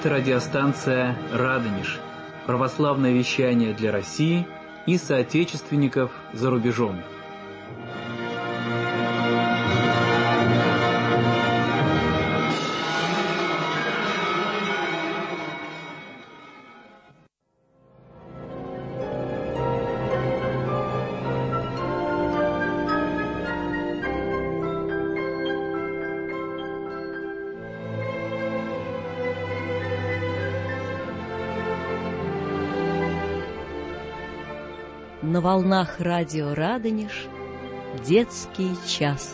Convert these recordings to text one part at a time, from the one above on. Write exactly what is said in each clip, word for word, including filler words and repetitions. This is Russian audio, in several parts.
Это радиостанция «Радонеж», православное вещание для России и соотечественников за рубежом. На волнах радио «Радонеж» детский час.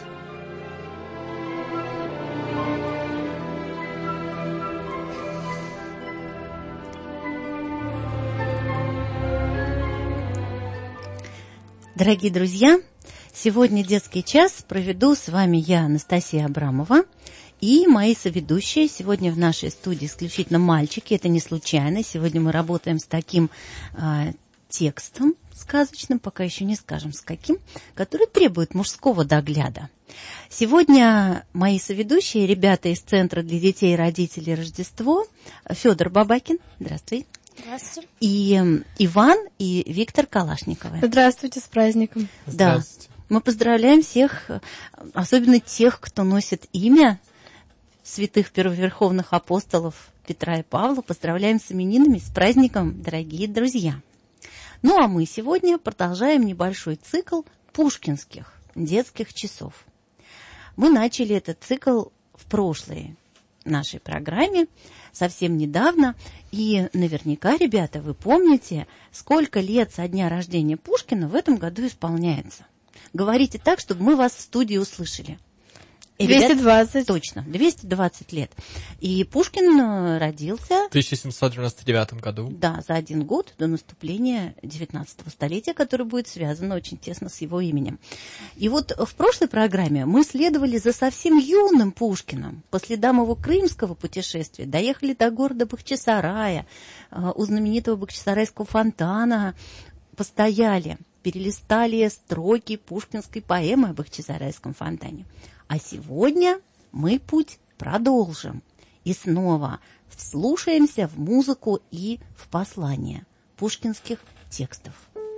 Дорогие друзья, сегодня детский час проведу с вами я, Анастасия Абрамова, и мои соведущие. Сегодня в нашей студии исключительно мальчики, это не случайно. Сегодня мы работаем с таким э, текстом сказочным, пока еще не скажем с каким, который требует мужского догляда. Сегодня мои соведущие, ребята из Центра для детей и родителей Рождество, Федор Бабакин, здравствуй. Здравствуйте. И Иван и Виктор Калашниковы. Здравствуйте, с праздником. Да, мы поздравляем всех, особенно тех, кто носит имя святых первоверховных апостолов Петра и Павла. Поздравляем с именинами, с праздником, дорогие друзья. Ну, а мы сегодня продолжаем небольшой цикл пушкинских детских часов. Мы начали этот цикл в прошлой нашей программе, совсем недавно. И наверняка, ребята, вы помните, сколько лет со дня рождения Пушкина в этом году исполняется. Говорите так, чтобы мы вас в студии услышали. двести двадцать. Ребят, точно, двести двадцать лет. И Пушкин родился... В тысяча семьсот девяносто девятом году. Да, за один год до наступления девятнадцатого столетия, которое будет связано очень тесно с его именем. И вот в прошлой программе мы следовали за совсем юным Пушкиным. По следам его крымского путешествия доехали до города Бахчисарая, у знаменитого Бахчисарайского фонтана постояли, перелистали строки пушкинской поэмы о Бахчисарайском фонтане. А сегодня мы путь продолжим и снова вслушаемся в музыку и в послания пушкинских текстов.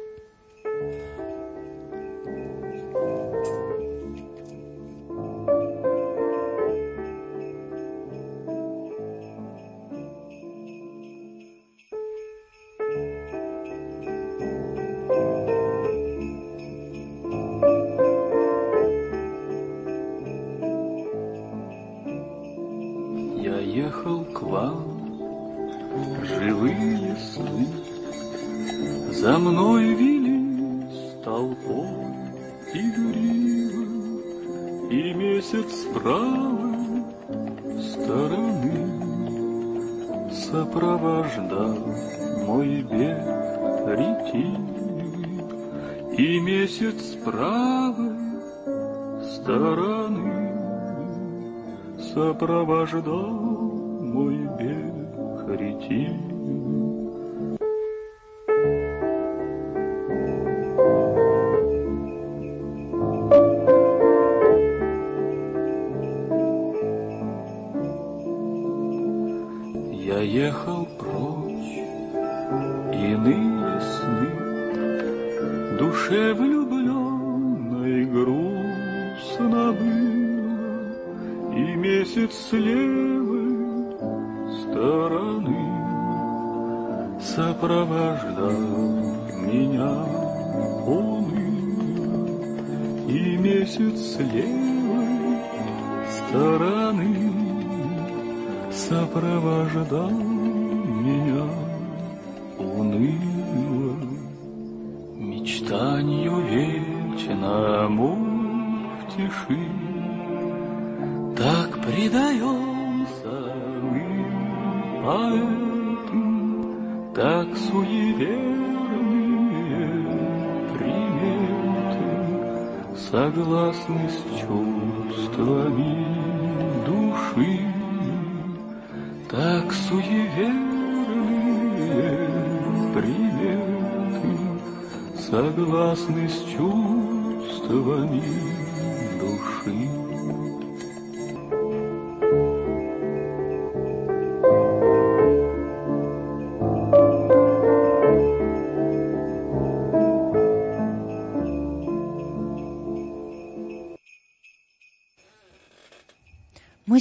Ехал к вам, живые сны за мной велись толпой игриво, и месяц с правой стороны сопровождал мой бег ретивый, и месяц с правой стороны сопровождал мой бег ретивый. Я ехал прочь, иные сны, душе влюбленной грустно было, и месяц с левой стороны сопровождал меня уныло, и месяц с левой стороны сопровождал меня уныло. Мечтанью вечному в тиши так предаемся мы поэтам, так суеверные приметы согласны с чувствами души, так суеверные приметы согласны с чувствами души.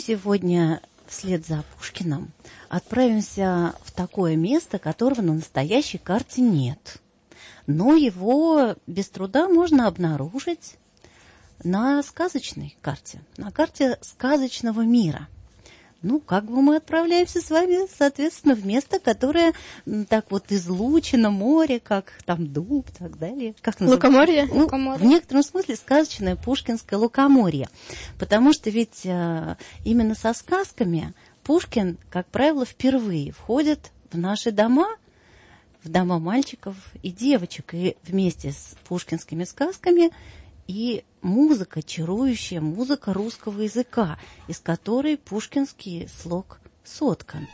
сегодня вслед за Пушкиным отправимся в такое место, которого на настоящей карте нет. Но его без труда можно обнаружить на сказочной карте, на карте сказочного мира. Ну, как бы мы отправляемся с вами, соответственно, в место, которое так вот излучено, море, как там дуб и так далее. Как Лукоморье? Ну, Лукоморье. В некотором смысле сказочное пушкинское лукоморье. Потому что ведь а, именно со сказками Пушкин, как правило, впервые входит в наши дома, в дома мальчиков и девочек. И вместе с пушкинскими сказками и музыка, чарующая музыка русского языка, из которой пушкинский слог соткан.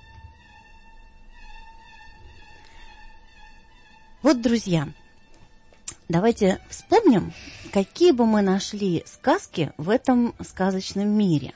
Вот, друзья, давайте вспомним, какие бы мы нашли сказки в этом сказочном мире.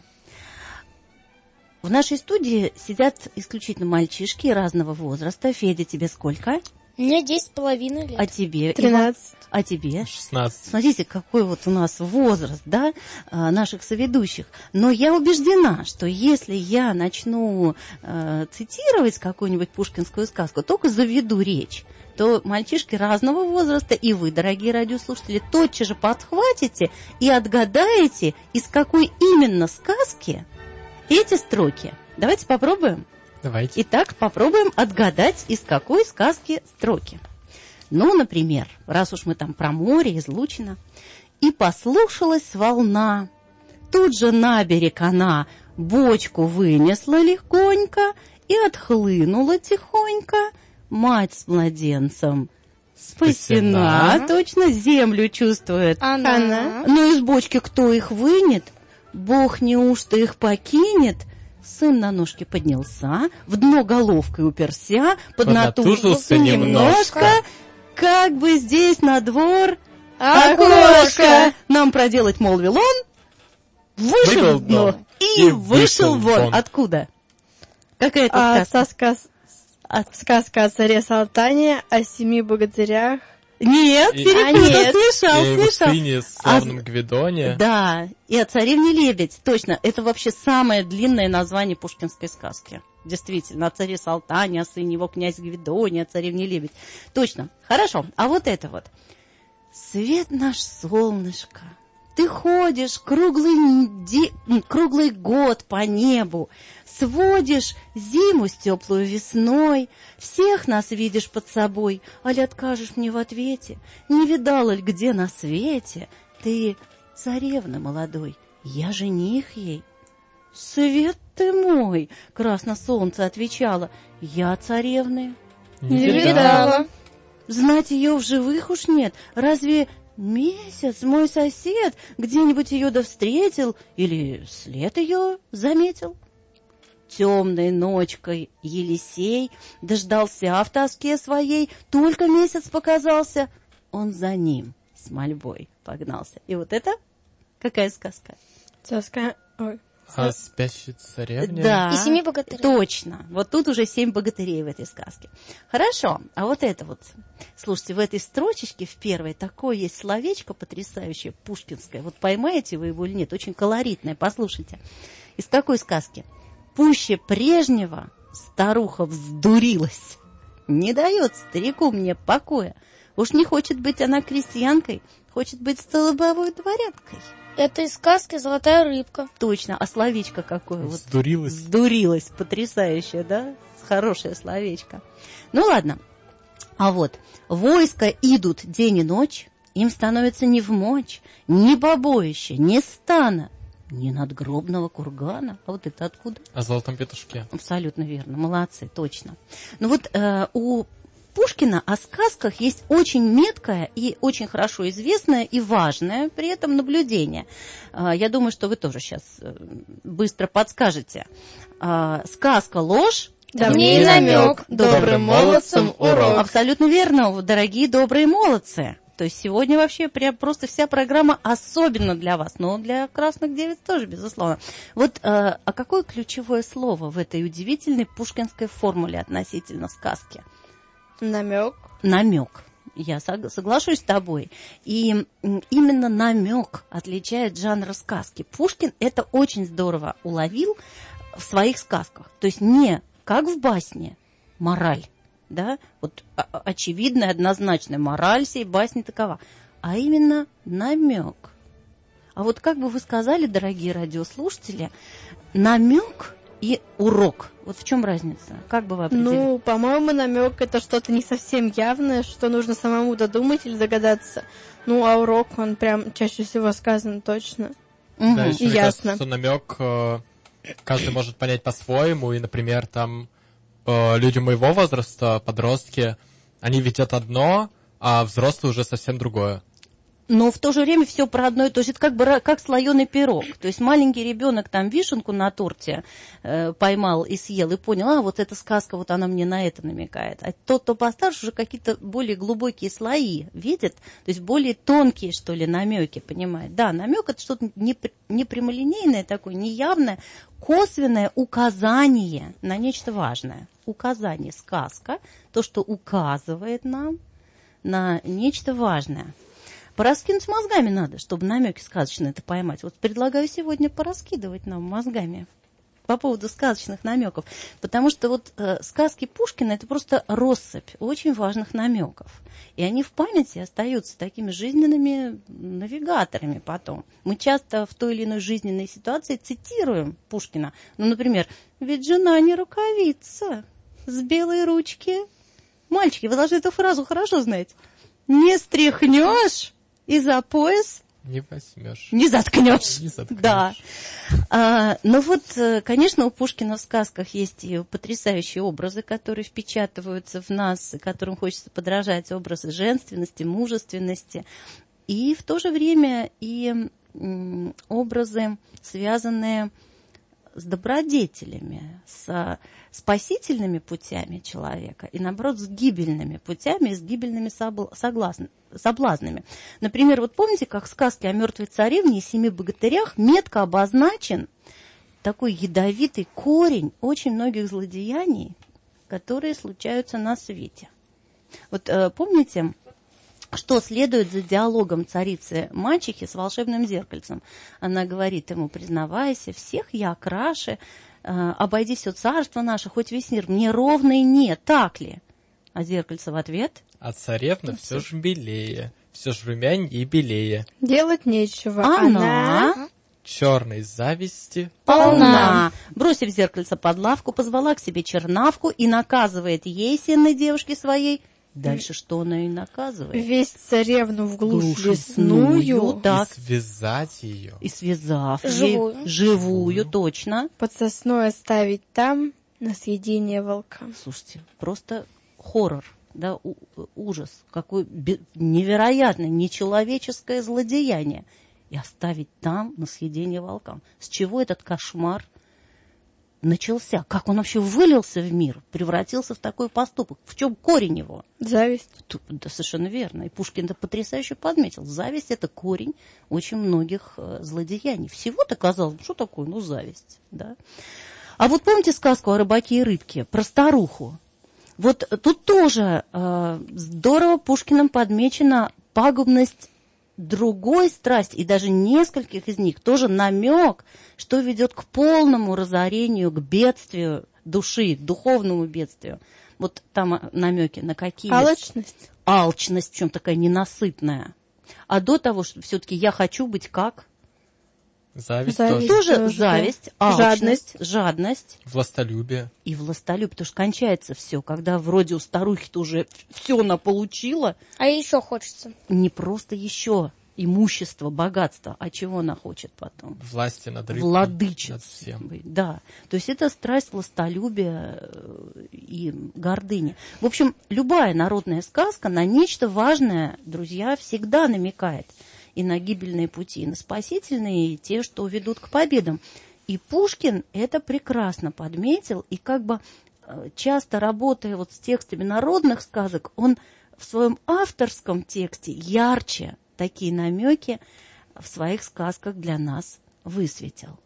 В нашей студии сидят исключительно мальчишки разного возраста. Федя, тебе сколько? Мне десять с половиной лет. А тебе? Тринадцать. Иван? А тебе? шестнадцать. Смотрите, какой вот у нас возраст, да, наших соведущих. Но я убеждена, что если я начну э, цитировать какую-нибудь пушкинскую сказку, только заведу речь, то мальчишки разного возраста и вы, дорогие радиослушатели, тотчас же подхватите и отгадаете, из какой именно сказки эти строки. Давайте попробуем. Давайте. Итак, попробуем отгадать, из какой сказки строки. Ну, например, раз уж мы там про море, излучено. «И послушалась волна, тут же на берег она бочку вынесла легонько и отхлынула тихонько. Мать с младенцем спасена, Спасена. точно землю чувствует. Она. Она. Но из бочки кто их вынет? Бог неужто их покинет?» Сын на ножки поднялся, в дно головкой уперся, поднатужился немножко, как бы здесь на двор окошко нам проделать, молвил он, вышел в дно и, и вышел вон. вон. Откуда? Какая это а, сказка? Сказка, сказка о царе Салтане, о семи богатырях. Нет, и... перепутал, а, смешал, и его смешал. сыне, славном а... Гвидоне. Да, и о царевне Лебедь, точно. Это вообще самое длинное название пушкинской сказки. Действительно, о царе Салтане, о сыне его князь Гвидоне, о царевне Лебедь. Точно. Хорошо, а вот это вот. «Свет наш, солнышко, ты ходишь круглый, ди... круглый год по небу, сводишь зиму с теплой весной, всех нас видишь под собой, али откажешь мне в ответе, не видала ли где на свете, ты царевна молодой, я жених ей». «Свет ты мой!» — красно солнце отвечало. «Я царевны не, не видала. Знать ее в живых уж нет. Разве месяц мой сосед где-нибудь ее да встретил или след ее заметил?» Темной ночкой Елисей дождался в тоске своей, только месяц показался, он за ним с мольбой погнался. И вот это какая сказка? Сказка... Ой. А спящей царевне? Да, и семи богатырей. Точно. Вот тут уже семь богатырей в этой сказке. Хорошо, а вот это вот. Слушайте, в этой строчечке в первой такое есть словечко потрясающее, пушкинское. Вот поймаете вы его или нет, очень колоритное. Послушайте. Из какой сказки? «Пуще прежнего старуха вздурилась, не дает старику мне покоя. Уж не хочет быть она крестьянкой, хочет быть столбовой дворянкой». Это из сказки «Золотая рыбка». Точно, а словечко какое? Вздурилась. Вот, вздурилась, потрясающее, да? Хорошее словечко. Ну ладно, а вот войска идут день и ночь, им становится ни вмочь, ни побоища, ни стана, ни надгробного кургана. А вот это откуда? О золотом петушке. Абсолютно верно, молодцы, точно. Ну вот э, у Пушкина о сказках есть очень меткое и очень хорошо известное и важное при этом наблюдение. Я думаю, что вы тоже сейчас быстро подскажете. Сказка ложь, да мне и намек, добрым молодцам урок. Абсолютно верно, дорогие добрые молодцы. То есть сегодня вообще прям просто вся программа особенно для вас, но для красных девиц тоже, безусловно. Вот а какое ключевое слово в этой удивительной пушкинской формуле относительно сказки? Намек. Намек. я соглашусь с тобой. И именно намек отличает жанр сказки. Пушкин это очень здорово уловил в своих сказках. То есть не как в басне мораль, да, вот очевидная, однозначная мораль сей басни такова, а именно намек. А вот как бы вы сказали, дорогие радиослушатели, намек и урок. Вот в чем разница? Как бы вы определили? Ну, по-моему, намек это что-то не совсем явное, что нужно самому додумать или догадаться. Ну, а урок, он прям чаще всего сказан точно. Угу. Да, еще И мне ясно. кажется, что намек э, каждый может понять по-своему. И, например, там э, люди моего возраста, подростки, они видят одно, а взрослые уже совсем другое. Но в то же время все про одно и то же. Это как бы как слоеный пирог. То есть маленький ребенок там вишенку на торте э, поймал и съел, и понял, а вот эта сказка, вот она мне на это намекает. А тот, кто постарше, уже какие-то более глубокие слои видит, то есть более тонкие, что ли, намеки, понимает. Да, намек это что-то не, не прямолинейное такое, неявное, косвенное указание на нечто важное. Указание, сказка, то, что указывает нам на нечто важное. Пораскинуть мозгами надо, чтобы намеки сказочные это поймать. Вот предлагаю сегодня пораскидывать нам мозгами по поводу сказочных намеков. Потому что вот э, сказки Пушкина это просто россыпь очень важных намеков. И они в памяти остаются такими жизненными навигаторами потом. Мы часто в той или иной жизненной ситуации цитируем Пушкина. Ну, например, «Ведь жена не рукавица, с белой ручки». Мальчики, вы должны эту фразу хорошо знать. «Не стряхнешь и за пояс Не возьмешь. не заткнешь». Не заткнешь. Да. А, ну вот, конечно, у Пушкина в сказках есть и потрясающие образы, которые впечатываются в нас, которым хочется подражать, образы женственности, мужественности. И в то же время и м, образы, связанные с добродетелями, с спасительными путями человека и, наоборот, с гибельными путями и с гибельными согласн... соблазнами. Например, вот помните, как в сказке о мертвой царевне и семи богатырях метко обозначен такой ядовитый корень очень многих злодеяний, которые случаются на свете. Вот э, помните, что следует за диалогом царицы-мачехи с волшебным зеркальцем? Она говорит ему: признавайся, всех я краше, э, обойди все царство наше, хоть весь мир, мне ровно и нет, так ли? А зеркальце в ответ: А царевна ну, все ж белее, все ж румянь и белее. Делать нечего. Она... Она... черной зависти полна. Бросив зеркальце под лавку, позвала к себе чернавку и наказывает ей, сенной девушке своей. Дальше что она и наказывает? Весть царевну в глушь, Глушь лесную, лесную, так. И связать ее. И связав Живую. ей, живую, точно. под сосной оставить там на съедение волкам. Слушайте, просто хоррор, да, у, ужас, какое бе- невероятное, нечеловеческое злодеяние. И оставить там на съедение волкам. С чего этот кошмар начался? Как он вообще вылился в мир, превратился в такой поступок? В чем корень его? Зависть. Да, совершенно верно. И Пушкин это потрясающе подметил. Зависть – это корень очень многих э, злодеяний. Всего-то казалось, что такое? Ну, зависть, да. А вот помните сказку о рыбаке и рыбке про старуху? Вот тут тоже э, здорово Пушкиным подмечена пагубность другой страсти, и даже нескольких из них, тоже намек, что ведет к полному разорению, к бедствию души, к духовному бедствию. Вот там намеки на какие? Алчность. Алчность, причем такая ненасытная. А до того, что все-таки я хочу быть как? Зависть, Зависть. тоже. Тоже тоже, зависть, да. алчность, жадность. Властолюбие. И властолюбие, потому что кончается все, когда вроде у старухи-то уже все она получила. А еще хочется. Не просто еще имущество, богатство, а чего она хочет потом? Власти над рыбкой. Владычицей. Над всем. Да. То есть это страсть властолюбия и гордыни. В общем, любая народная сказка на нечто важное, друзья, всегда намекает. И на гибельные пути, и на спасительные, и те, что ведут к победам. И Пушкин это прекрасно подметил, и как бы часто работая вот с текстами народных сказок, он в своем авторском тексте ярче такие намеки в своих сказках для нас высветил.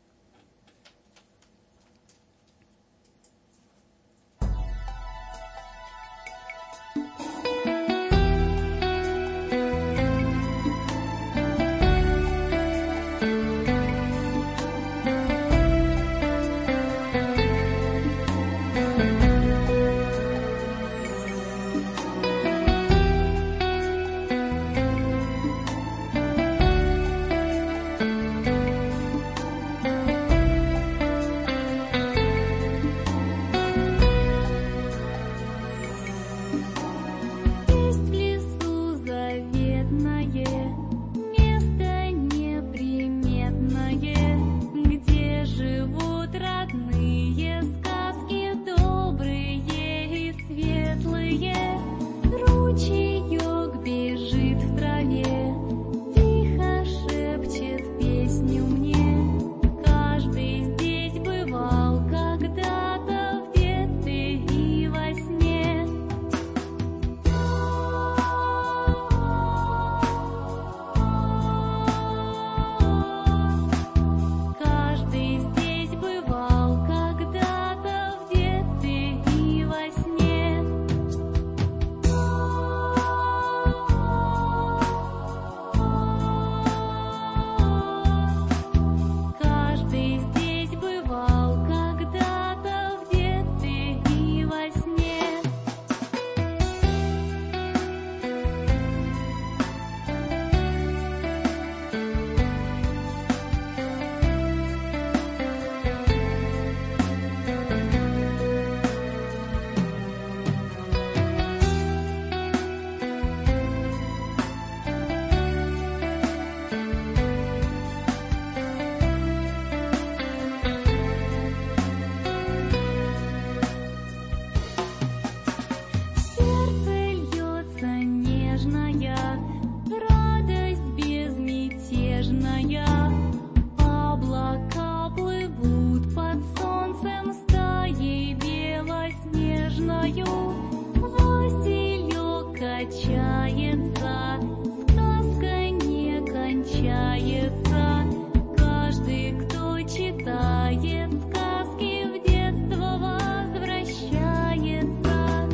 качается, сказка не кончается. Каждый, кто читает сказки, в детство возвращается.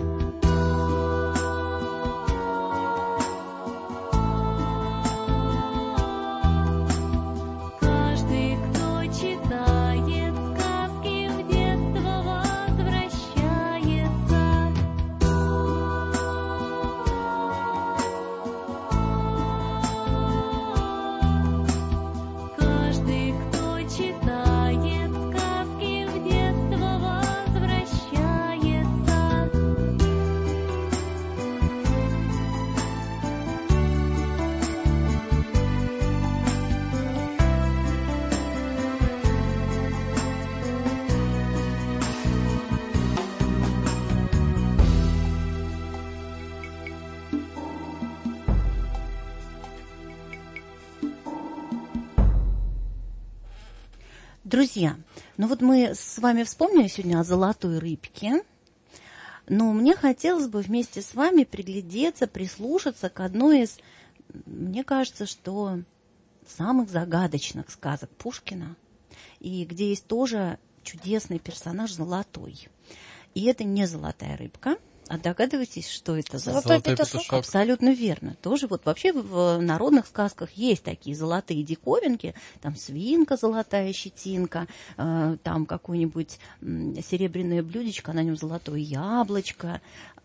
Каждый, кто читает сказки, в детство возвращается. Каждый, кто читает сказки, в детство возвращается. Друзья, ну вот мы с вами вспомнили сегодня о золотой рыбке, но мне хотелось бы вместе с вами приглядеться, прислушаться к одной из, мне кажется, что самых загадочных сказок Пушкина, и где есть тоже чудесный персонаж золотой. И это не золотая рыбка. А догадываетесь, что это за... Золотой петушок. петушок. Абсолютно верно. Тоже вот вообще в народных сказках есть такие золотые диковинки. Там свинка золотая, щетинка, э, там какое-нибудь м, серебряное блюдечко, на нем золотое яблочко.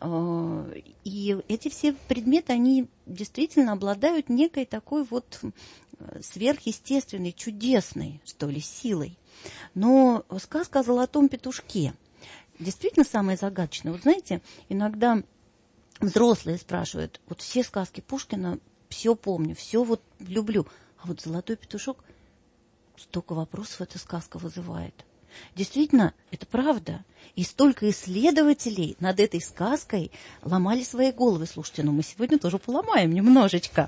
Э, и эти все предметы, они действительно обладают некой такой вот сверхъестественной, чудесной, что ли, силой. Но сказка о золотом петушке действительно самое загадочное. Вот знаете, иногда взрослые спрашивают, вот все сказки Пушкина, все помню, все вот люблю, а вот «Золотой петушок», столько вопросов эта сказка вызывает. Действительно, это правда. И столько исследователей над этой сказкой ломали свои головы. Слушайте, ну мы сегодня тоже поломаем немножечко.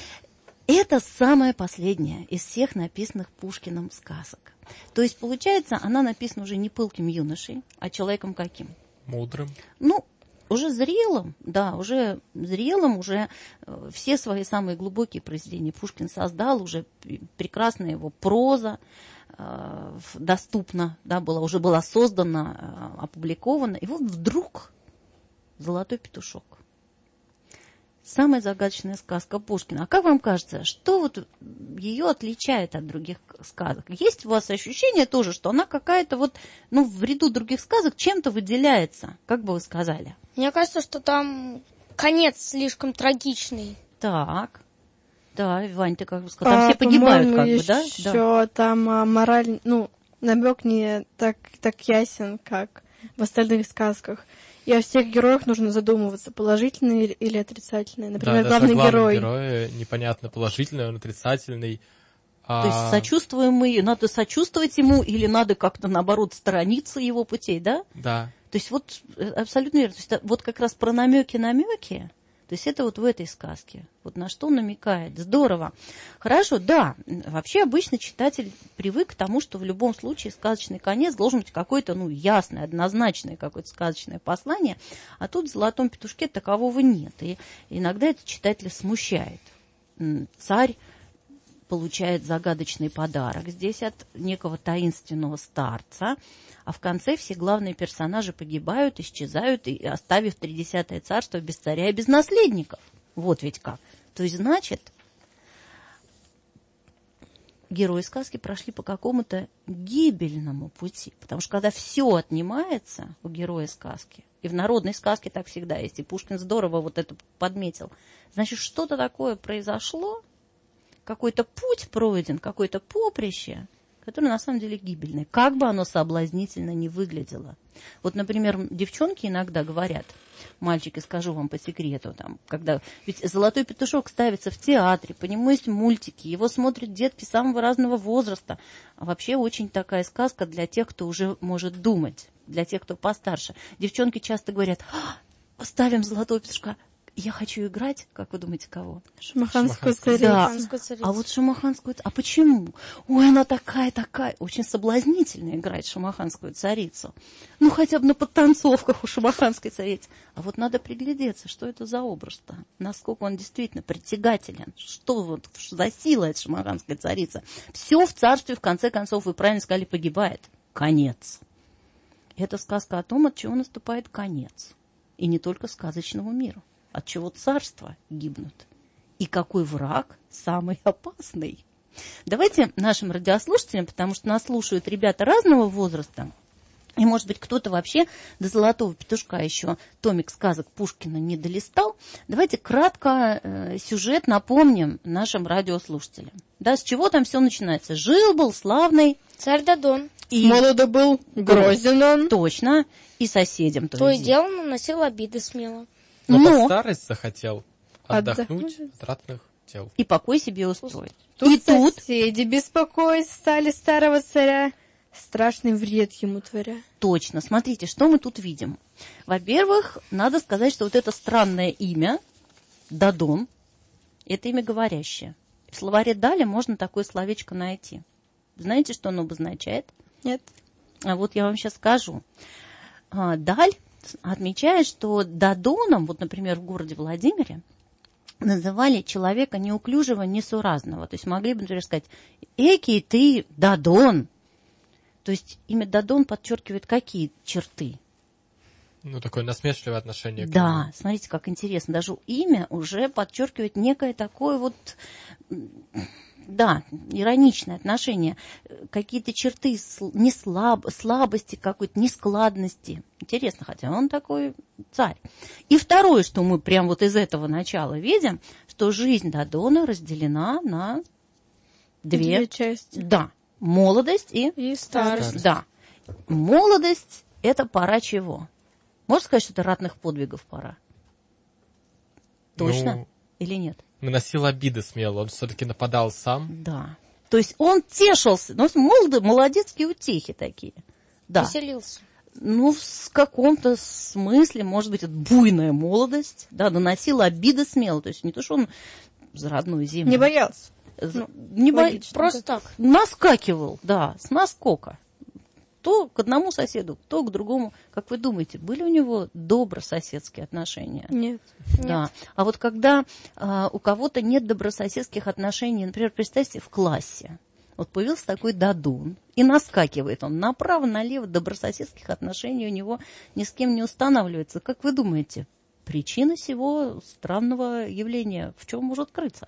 Это самая последняя из всех написанных Пушкиным сказок. То есть, получается, она написана уже не пылким юношей, а человеком каким? Мудрым. Ну, уже зрелым, да, уже зрелым, уже э, все свои самые глубокие произведения Пушкин создал, уже прекрасная его проза э, доступна, да, была, уже была создана, э, опубликована. И вот вдруг «Золотой петушок». Самая загадочная сказка Пушкина. А как вам кажется, что вот ее отличает от других сказок? Есть у вас ощущение тоже, что она какая-то вот, ну, в ряду других сказок чем-то выделяется? Как бы вы сказали? Мне кажется, что там конец слишком трагичный. Так. Да, Вань, ты как бы сказал, там А, все погибают, как по-моему, бы, да? еще Да. там а, мораль, ну, намек не так, так ясен, как в остальных сказках. И о всех героях нужно задумываться, положительные или, или отрицательные. Например, да, главный даже герой. герой непонятно, положительный он, отрицательный. А... То есть сочувствуем мы, надо сочувствовать ему или надо как-то, наоборот, сторониться его путей, да? Да. То есть вот абсолютно верно. То есть вот как раз про намеки-намеки, то есть это вот в этой сказке. Вот на что он намекает. Здорово. Хорошо, да. Вообще обычно читатель привык к тому, что в любом случае сказочный конец должен быть какое-то, ну, ясное, однозначное какое-то сказочное послание. А тут в «Золотом петушке» такового нет. И иногда это читателя смущает. Царь получает загадочный подарок здесь от некого таинственного старца, а в конце все главные персонажи погибают, исчезают, и оставив тридесятое царство без царя и без наследников. Вот ведь как. То есть, значит, герои сказки прошли по какому-то гибельному пути. Потому что когда все отнимается у героя сказки, и в народной сказке так всегда есть, и Пушкин здорово вот это подметил, значит, что-то такое произошло, какой-то путь пройден, какое-то поприще, которое на самом деле гибельное. Как бы оно соблазнительно не выглядело. Вот, например, девчонки иногда говорят, мальчики, скажу вам по секрету, там, когда... Ведь «Золотой петушок» ставится в театре, по нему есть мультики, его смотрят детки самого разного возраста. А вообще очень такая сказка для тех, кто уже может думать, для тех, кто постарше. Девчонки часто говорят, ставим «Золотого петушка», я хочу играть, как вы думаете, кого? Шамаханскую Шамаханскую. царицу. Да. Шамаханскую царицу. А вот шамаханскую... А почему? Ой, она такая, такая. Очень соблазнительно играть шамаханскую царицу. Ну, хотя бы на подтанцовках у шамаханской царицы. А вот надо приглядеться, что это за образ-то. Насколько он действительно притягателен. Что вот за сила эта шамаханская царица. Все в царстве, в конце концов, вы правильно сказали, погибает. Конец. Это сказка о том, от чего наступает конец. И не только сказочному миру. От чего царства гибнут. И какой враг самый опасный. Давайте нашим радиослушателям, потому что нас слушают ребята разного возраста, и, может быть, кто-то вообще до «Золотого петушка» еще томик сказок Пушкина не долистал, давайте кратко э, сюжет напомним нашим радиослушателям. Да, с чего там все начинается? Жил-был славный... Царь Дадон. И... Молодо был, грозен он. Точно. И соседям То тоже. и дело наносил обиды смело. Но, Но- под старость захотел отдохнуть Отдохнуть. от ратных дел. И покой себе устроить. Тут И тут... соседи беспокоить стали старого царя, страшный вред ему творя. Точно. Смотрите, что мы тут видим. Во-первых, надо сказать, что вот это странное имя, Дадон, это имя говорящее. В словаре Даля можно такое словечко найти. Знаете, что оно обозначает? Нет? А вот я вам сейчас скажу. А, Даль отмечает, что Дадоном, вот, например, в городе Владимире, называли человека неуклюжего, несуразного. То есть могли бы, например, сказать: «Экий ты, Дадон». То есть имя Дадон подчеркивает какие черты? Ну, такое насмешливое отношение к Да, нему. смотрите, как интересно. Даже имя уже подчеркивает некое такое вот, да, ироничное отношение. Какие-то черты не слаб, слабости какой-то, нескладности. Интересно, хотя он такой царь. И второе, что мы прямо вот из этого начала видим, что жизнь Дадона разделена на две, Две части. Да, молодость и... И старость. Да. Молодость – это пора чего? Можно сказать, что это ратных подвигов пора? Точно? Ну, Или нет? наносил обиды смело, он все-таки нападал сам. Да. То есть он тешился. Ну, молодые, молодецкие утехи такие. Да. Веселился. Ну, в каком-то смысле, может быть, это буйная молодость. Да, наносил обиды смело. То есть не то, что он за родную землю. Не боялся. Ну, не бо... логично. Просто так. Наскакивал, да, с наскока. То к одному соседу, то к другому. Как вы думаете, были у него добрососедские отношения? Нет. Да. А вот когда а, у кого-то нет добрососедских отношений, например, представьте, в классе, вот появился такой Дадон, и наскакивает он направо-налево, добрососедских отношений у него ни с кем не устанавливается. Как вы думаете, причина сего странного явления в чем может крыться?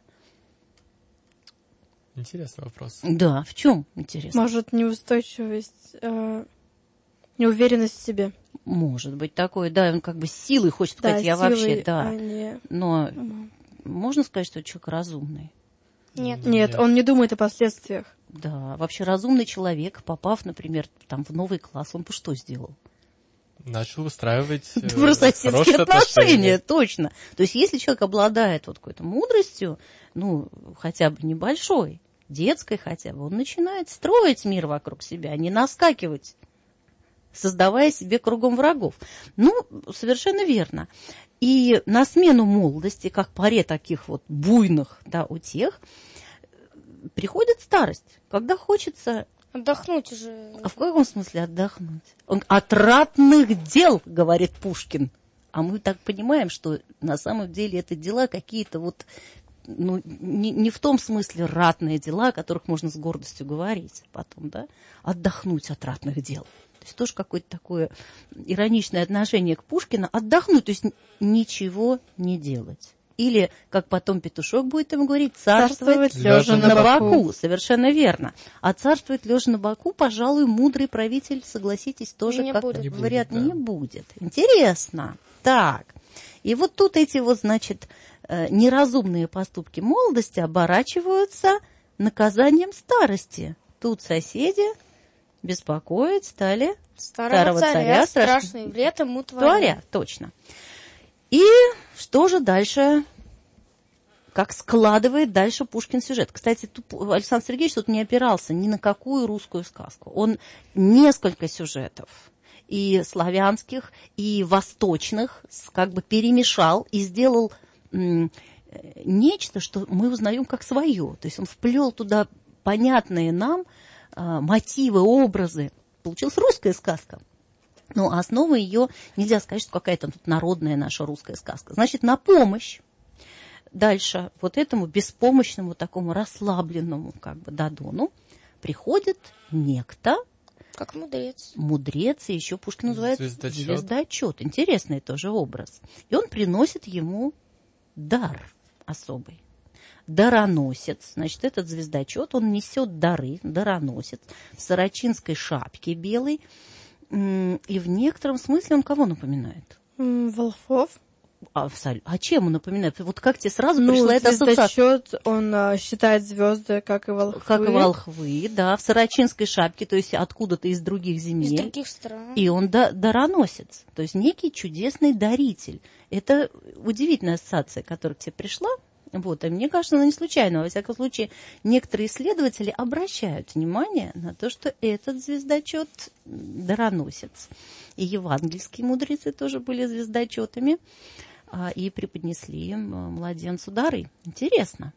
Интересный вопрос. Да, в чем, интересно? Может, неустойчивость, э, неуверенность в себе. Может быть такое, да, он как бы силой хочет Да, сказать, я силой, вообще, да. а не- Но можно сказать, что человек разумный? Нет. Нет, он не думает о последствиях. Да, вообще разумный человек, попав, например, там в новый класс, он бы что сделал? Начал выстраивать э, Добрососедские хорошие отношения, точно. То есть если человек обладает вот какой-то мудростью, ну, хотя бы небольшой, детской хотя бы, он начинает строить мир вокруг себя, а не наскакивать, создавая себе кругом врагов. Ну, совершенно верно. И на смену молодости, как паре таких вот буйных, да, утех, приходит старость, когда хочется... Отдохнуть уже. А в каком смысле отдохнуть? Он от ратных дел, говорит Пушкин. А мы так понимаем, что на самом деле это дела какие-то вот, ну, не, не в том смысле ратные дела, о которых можно с гордостью говорить потом, да? Отдохнуть от ратных дел. То есть тоже какое-то такое ироничное отношение к Пушкину. Отдохнуть, то есть ничего не делать. Или, как потом Петушок будет ему говорить, царствовать, Царствовать лежа на на боку. боку. Совершенно верно. А царствовать лежа на боку, пожалуй, мудрый правитель, согласитесь, тоже, Не как будет. Не говорят, будет, да. не будет. Интересно. Так. И вот тут эти вот, значит, э, неразумные поступки молодости оборачиваются наказанием старости. Тут соседи беспокоить стали Старого, царя, страшно- страшный вред ему творя. творя. Точно. И что же дальше, как складывает дальше Пушкин сюжет? Кстати, тут Александр Сергеевич тут не опирался ни на какую русскую сказку. Он несколько сюжетов и славянских, и восточных, с- как бы перемешал и сделал м, э, нечто, что мы узнаем как свое. То есть он вплел туда понятные нам а, мотивы, образы. Получилась русская сказка. Но основа ее, нельзя сказать, что какая-то тут народная наша русская сказка. Значит, на помощь дальше вот этому беспомощному, такому расслабленному как бы Дадону приходит некто, Как мудрец. мудрец, и еще Пушкин называет Звездочет. звездочет. Интересный тоже образ. И он приносит ему дар особый. Дароносец. Значит, этот звездочет, он несет дары, дароносец, в сорочинской шапке белой. М, И в некотором смысле он кого напоминает? М, Волхов. А, абсолютно. А чем он напоминает? Вот как тебе сразу Ну, пришла эта ассоциация? звездочет, он а, считает звезды, как и волхвы. Как и волхвы, да, в сорочинской шапке, то есть откуда-то из других Из земель. других стран. И он да- дароносец, то есть некий чудесный даритель. Это удивительная ассоциация, которая к тебе пришла. Вот, и мне кажется, она не случайна. Во всяком случае, некоторые исследователи обращают внимание на то, что этот звездочет дароносец. И евангельские мудрецы тоже были звездочетами а, и преподнесли им а, младенцу дары. Интересно.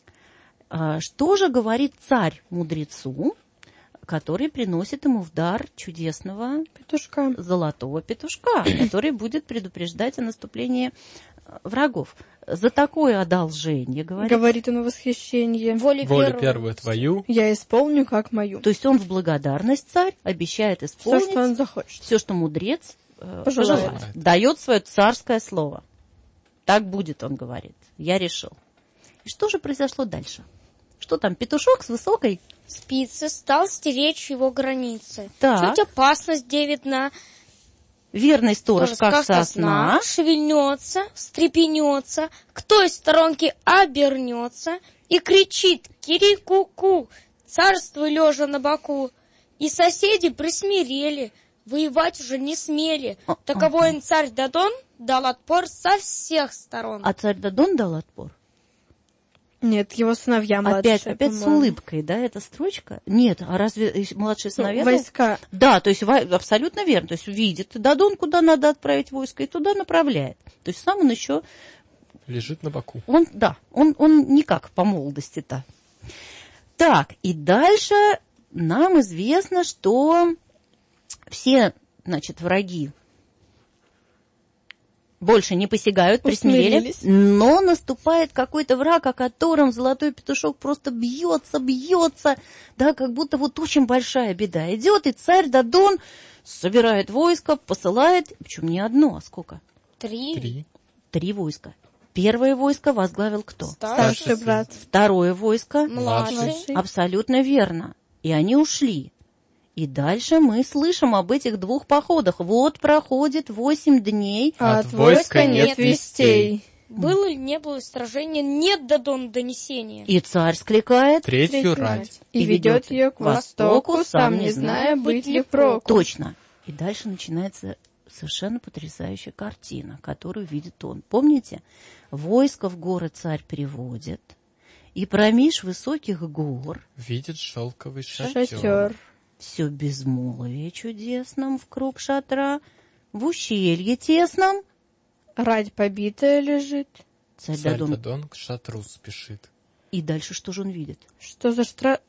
А, Что же говорит царь мудрецу, который приносит ему в дар чудесного Петушка. золотого петушка, который будет предупреждать о наступлении э, врагов? За такое одолжение, говорит. Говорит он в восхищении. Волю Волю первую. первую твою. Я исполню, как мою. То есть он в благодарность, царь, обещает Все, исполнить что он захочет. все, что мудрец э, Пожелает. пожелает. Дает свое царское слово. Так будет, он говорит. Я решил. И что же произошло дальше? Что там, петушок с высокой? Спицы стал стеречь его границы. Так. Чуть опасность где видна. Верный сторож, Тоже как сказка сосна. шевельнется, встрепенется, к той сторонке обернется и кричит: «Кири-ку-ку!» Царство лежа на боку. И соседи присмирели, воевать уже не смели. А, Таковой им царь Дадон дал отпор со всех сторон. А царь Дадон дал отпор? Нет, его сыновья младшие, Опять, опять с по-моему. улыбкой, да, эта строчка? Нет, а разве и младшие Ну, сыновья? дал? войска. Да, то есть во- абсолютно верно. То есть видит Дадон, куда надо отправить войско, и туда направляет. То есть сам он еще, Лежит на боку. он, да, он, он никак по молодости-то. Так, и дальше нам известно, что все, значит, враги больше не посягают, присмирели, Усмирились. но наступает какой-то враг, о котором золотой петушок просто бьется, бьется, да, как будто вот очень большая беда идет, и царь Дадон собирает войско, посылает, причем не одно, а сколько? Три. Три. Три войска. Первое войско возглавил кто? Старший. Старший брат. Второе войско? Младший. Младший. Абсолютно верно. И они ушли. И дальше мы слышим об этих двух походах. Вот проходит восемь дней. А От от войска войска нет нет вестей. Было ли, не было сражения, нет Дадон донесения. И царь скликает. Третью рать. И ведет ее к востоку, сам не зная, быть ли проку. Точно. И дальше начинается совершенно потрясающая картина, которую видит он. Помните? Войско в горы царь переводит, и промеж высоких гор Видит шелковый шатер. Шатер. все безмолвие чудесном в круг шатра, в ущелье тесном. Рать побитая лежит. Царь Царь Дадон. Дадон к шатру спешит. И дальше что же он видит? Что за штра...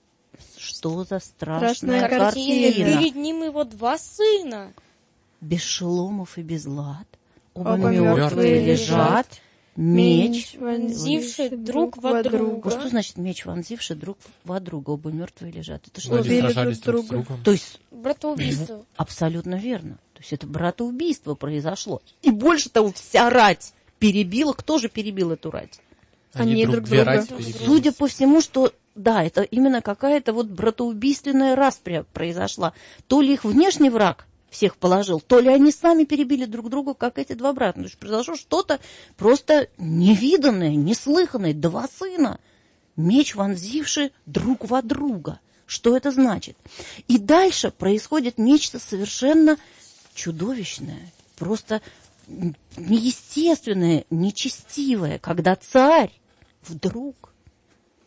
Что за страшная Страшная Картина. картина. Перед ним его два сына. Без шеломов и без лад. Оба, Оба мертвые мертвые лежат. Меч. вонзивший друг во друга. Что значит меч, вонзивший друг во друга? Оба мертвые лежат. Это Ну, что? они Убили сражались друг друг с друга. другом. То есть Братоубийство. абсолютно верно. То есть это братоубийство произошло. И больше того, вся рать перебила. Кто же перебил эту рать? Они друг две друга. рати перебили. Судя по всему, что да, это именно какая-то вот братоубийственная распря произошла. То ли их внешний враг всех положил, то ли они сами перебили друг друга, как эти два брата. То есть произошло что-то просто невиданное, неслыханное. Два сына, меч вонзивший друг во друга. Что это значит? И дальше происходит нечто совершенно чудовищное, просто неестественное, нечестивое, когда царь вдруг,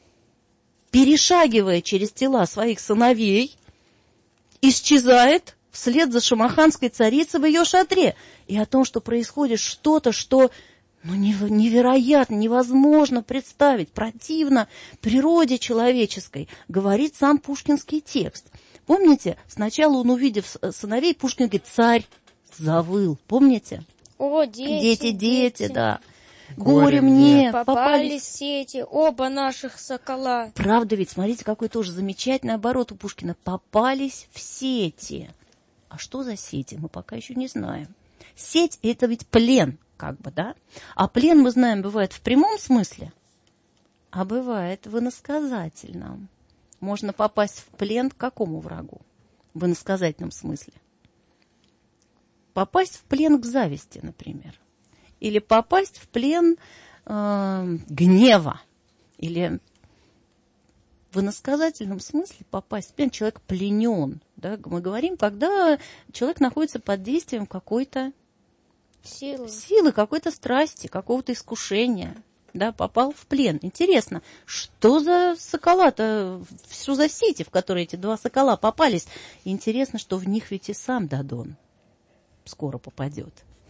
перешагивая через тела своих сыновей, исчезает вслед за шамаханской царицей в ее шатре, и о том, что происходит что-то, что ну, невероятно, невозможно представить, противно природе человеческой, говорит сам пушкинский текст. Помните, сначала он, увидев сыновей, Пушкин говорит: царь завыл. Помните? О, дети, Дети, дети, да. Горе Горе мне, Попали попались. сети, оба наших сокола. Правда ведь, смотрите, какой тоже замечательный оборот у Пушкина. Попались в сети. А что за сети, мы пока еще не знаем. Сеть — это ведь плен, как бы, да? А плен, мы знаем, бывает в прямом смысле, а бывает в иносказательном. Можно попасть в плен к какому врагу? В иносказательном смысле. Попасть в плен к зависти, например. Или попасть в плен э, гнева. Или в иносказательном смысле попасть в плен. Человек пленен. Да? Мы говорим, когда человек находится под действием какой-то Силы. силы, какой-то страсти, какого-то искушения. Да, попал в плен. Интересно, что за сокола-то, что за сети, в которые эти два сокола попались? Интересно, что в них ведь и сам Дадон скоро попадет.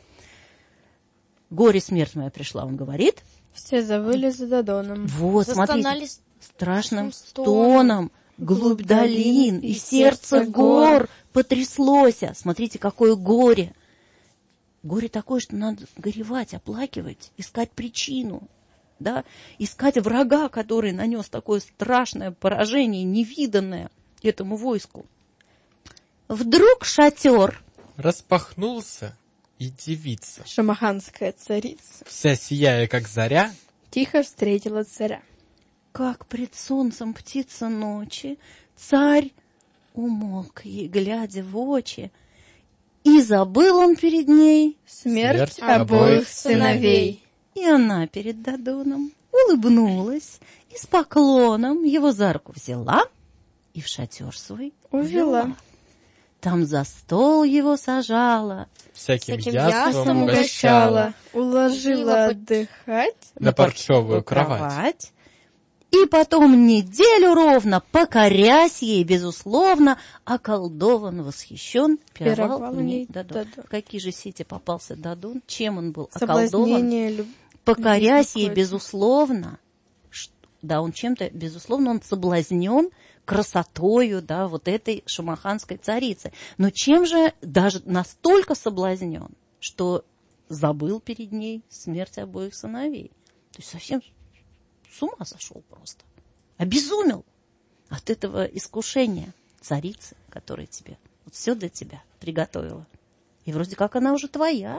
Горе, смерть моя пришла, он говорит. Все завыли за Дадоном. Вот, Застонали смотрите, с- страшным стоном. стоном, глубь долин, и сердце гор потряслося. Смотрите, какое горе. Горе такое, что надо горевать, оплакивать, искать причину. Да? Искать врага, который нанес такое страшное поражение, невиданное этому войску. Вдруг шатер Распахнулся, и девица, Шамаханская царица вся сияя, как заря, тихо встретила царя. как пред солнцем птица ночи, царь умолк ей, глядя в очи, и забыл он перед ней, Смерть, Смерть обоих обоих сыновей. и она перед Дадоном улыбнулась и с поклоном его за руку взяла и в шатер свой Увела. увела. Там за стол его сажала, всяким Всяким яством яством угощала, Уложила Уложила отдыхать. на парчевую кровать. И потом неделю ровно, покорясь ей, безусловно, околдован, восхищен, пировал Пировал в в ней ней Дадон. Дадон. В какие же сети попался Дадон? Чем он был околдован? Соблазнение люб... Покорясь ей, какое-то. безусловно, ш- да, он чем-то, безусловно, он соблазнен красотою, да, вот этой шамаханской царицы. Но чем же даже настолько соблазнен, что забыл перед ней смерть обоих сыновей? То есть совсем с ума сошел просто. Обезумел от этого искушения царицы, которая тебе вот все для тебя приготовила. И вроде как она уже твоя.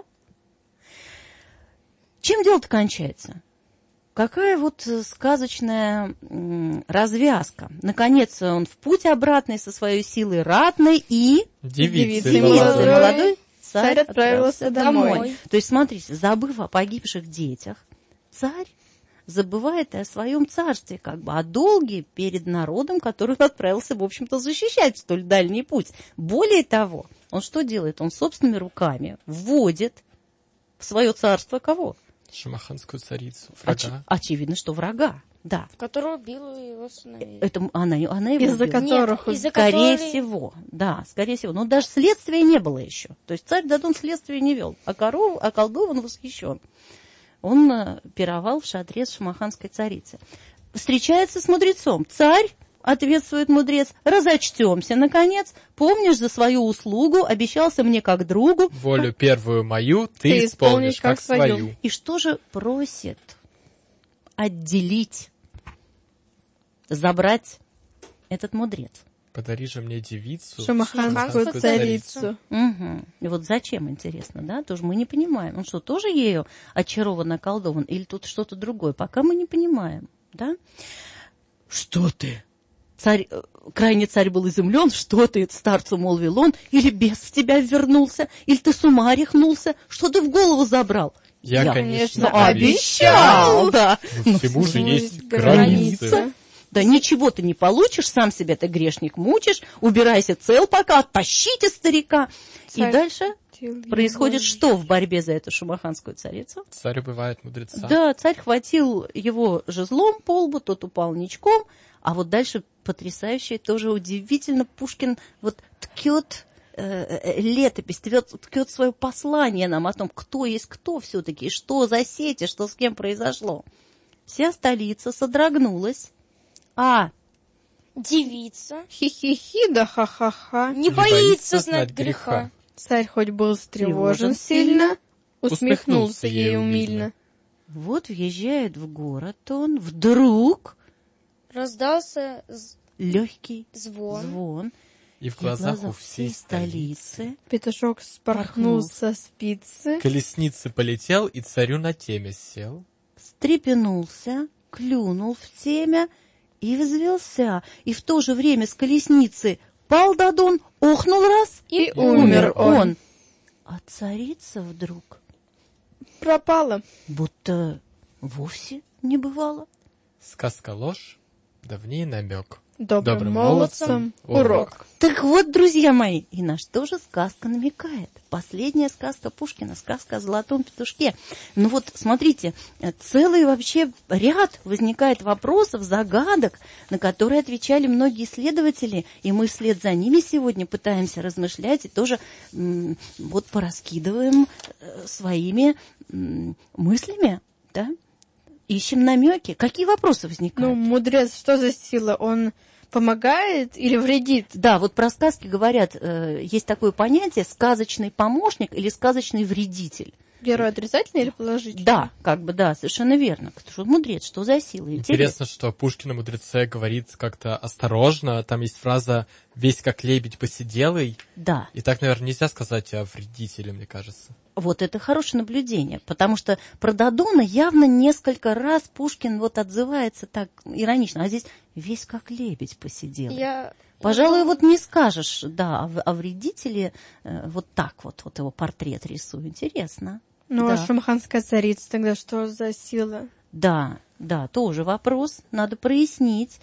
Чем дело-то кончается? Какая вот сказочная м, развязка. Наконец он в путь обратный со своей силой ратной, и Девицы Девицы молодой. молодой Царь отправился домой. То есть, смотрите, забыв о погибших детях, царь забывает и о своем царстве, как бы о долге перед народом, который он отправился, в общем-то, защищать в столь дальний путь. Более того, он что делает? Он собственными руками вводит в свое царство кого? Шамаханскую царицу, Оч- врага. очевидно, что врага. Да. Который убил его сыновей. Это она, она его Из-за убила. которых... Нет, из-за Скорее которой- всего, да, скорее всего. Но даже следствия не было еще. То есть царь Дадон следствия не вел, а коров, околдован, восхищен. Он э, пировал в шатре с шамаханской царицей. Встречается с мудрецом. Царь, ответствует мудрец, разочтемся, наконец. Помнишь за свою услугу, обещался мне как другу. Волю первую мою ты, Ты исполнишь исполнишь как как свою. свою. И что же просит? Отделить, забрать этот мудрец. Подари же мне девицу, Шамаханскую Шамаханскую царицу. Угу. И вот зачем, интересно, да? Тоже мы не понимаем. Он что, тоже ею очарован, околдован? Или тут что-то другое? Пока мы не понимаем, да? Что ты? Царь, э, крайне царь был изумлен. Что ты, старцу молвил он? Или бес в тебя вернулся? Или ты с ума рехнулся? Что ты в голову забрал? Я, конечно, конечно, обещал, да. Но всему же Ну, есть есть границы. границы. Да ничего ты не получишь, сам себя ты грешник мучишь, убирайся цел пока, оттащите старика. И Царь дальше Тил происходит его. что в борьбе за эту шамаханскую царицу? Царь убивает мудреца. Да, царь хватил его жезлом по лбу, тот упал ничком, а вот дальше потрясающе, тоже удивительно, Пушкин вот ткет э, летопись, ткет, ткет свое послание нам о том, кто есть кто все-таки, что за сети, что с кем произошло. Вся столица содрогнулась, а Девица Хи-хи-хи, да ха-ха-ха. не боится знать греха. Царь хоть был встревожен сильно, усмехнулся ей умильно. вот въезжает в город он, вдруг Раздался з- легкий звон. звон, И в и в глазах у глазах всей столицы Петушок спорхнул со спицы. колесницы полетел и царю на теме сел. встрепенулся, клюнул в темя и взвелся, и в то же время с колесницы пал Дадон, охнул раз, И умер умер он. он. А царица вдруг Пропала. будто вовсе не бывало. Сказка ложь, да в ней намек. Добрым, Добрым молодцам молодцам урок. Так вот, друзья мои, и на что же сказка намекает? Последняя сказка Пушкина, сказка о золотом петушке. Ну вот, смотрите, целый вообще ряд возникает вопросов, загадок, на которые отвечали многие исследователи, и мы вслед за ними сегодня пытаемся размышлять и тоже м, вот пораскидываем э, своими м, мыслями, да? Ищем намеки. Какие вопросы возникают? Ну, мудрец, что за сила? Он помогает или вредит? Да, вот про сказки говорят, э, есть такое понятие сказочный помощник или сказочный вредитель. Герой отрицательный или положительный? Да, как бы, да, совершенно верно. Что мудрец, что за сила? Интересно. Интересно, что Пушкин о мудреце говорит как-то осторожно. Там есть фраза «весь как лебедь посиделый». Да, И так, наверное, нельзя сказать о вредителе, мне кажется. вот это хорошее наблюдение, потому что про Дадона явно несколько раз Пушкин вот отзывается так иронично, а здесь весь как лебедь посидел. Я... Пожалуй, вот не скажешь, да, о, в- о вредителе э, вот так вот, вот его портрет рисую. Интересно. Ну, да. а шамаханская царица тогда что за сила? Да, да, тоже вопрос, надо прояснить.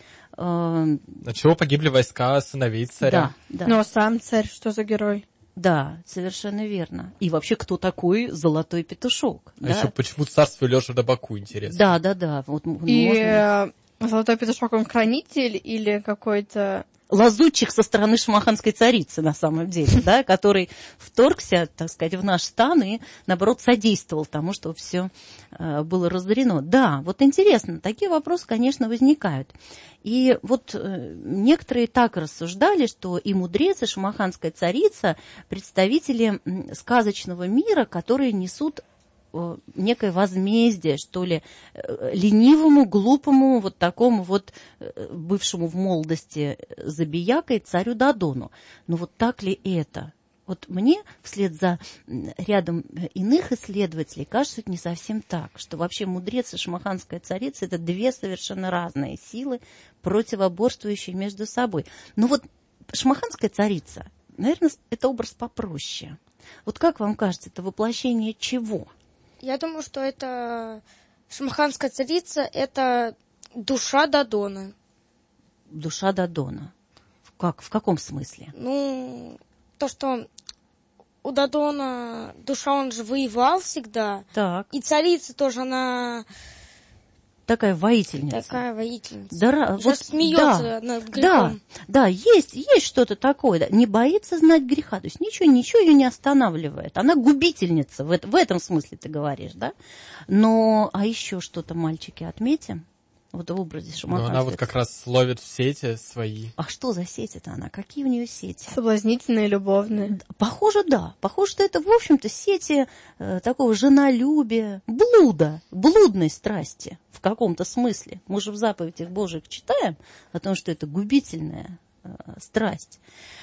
Э, От чего погибли войска сыновей царя? Да, да, Ну, а сам царь что за герой? да, совершенно верно. И вообще, кто такой золотой петушок? А да? еще почему царство лежа на боку, интересно. Да, да, да. Вот, м- И можно- э, золотой петушок, он хранитель или какой-то... лазутчик со стороны шамаханской царицы, на самом деле, да, который вторгся, так сказать, в наш стан и, наоборот, содействовал тому, что все было разорено. Да, вот интересно, такие вопросы, конечно, возникают. И вот э, некоторые так рассуждали, что и мудрец, и шамаханская царица – представители м, сказочного мира, которые несут э, некое возмездие, что ли, э, ленивому, глупому, вот такому вот э, бывшему в молодости забиякой царю Дадону. Но вот так ли это? Вот мне вслед за м, рядом иных исследователей кажется, что это не совсем так, что вообще мудрец и шамаханская царица – это две совершенно разные силы, противоборствующие между собой. Но вот шамаханская царица, наверное, это образ попроще. Вот как вам кажется, это воплощение чего? Я думаю, что это шамаханская царица, это душа Дадона. Душа Дадона. В, как, в каком смысле? Ну, то, что у Дадона душа, он же воевал всегда. Так, И царица тоже, она такая воительница. такая воительница. Да, ра- Уже вот, смеется да, над да, грехом. да, есть, есть что-то такое, да. Не боится знать греха, то есть ничего, ничего ее не останавливает. Она губительница, в, это- в этом смысле ты говоришь, да? Но, а еще что-то, мальчики, отметим? Вот в образе Но шамаханской. она вот как раз ловит в сети свои. А что за сети-то она? Какие у нее сети? Соблазнительные, любовные. Похоже, да. Похоже, что это, в общем-то, сети э, такого женолюбия, блуда, блудной страсти в каком-то смысле. Мы же в заповедях Божьих читаем о том, что это губительная э, страсть.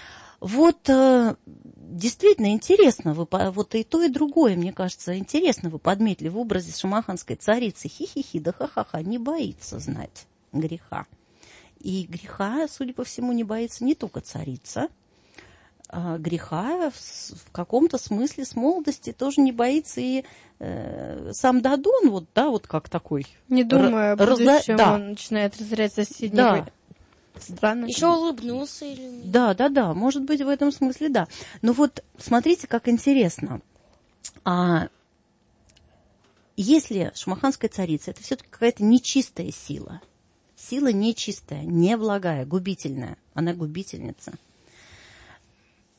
Вот э, действительно интересно, вы, по- вот и то, и другое, мне кажется, интересно вы подметили в образе шамаханской царицы. Хи-хи-хи, да ха-ха-ха, не боится знать греха. И греха, судя по всему, не боится не только царица, а греха в, с- в каком-то смысле с молодости тоже не боится и э, сам Дадон, вот, да, вот как такой. Не думая о Р- раза- будущем, да. он начинает разорять соседнего. Да. Странно. Еще улыбнулся или нет? Да, да, да, может быть, в этом смысле, да. Но вот смотрите, как интересно. А если шамаханская царица, это все-таки какая-то нечистая сила. Сила нечистая, неблагая, губительная. Она губительница.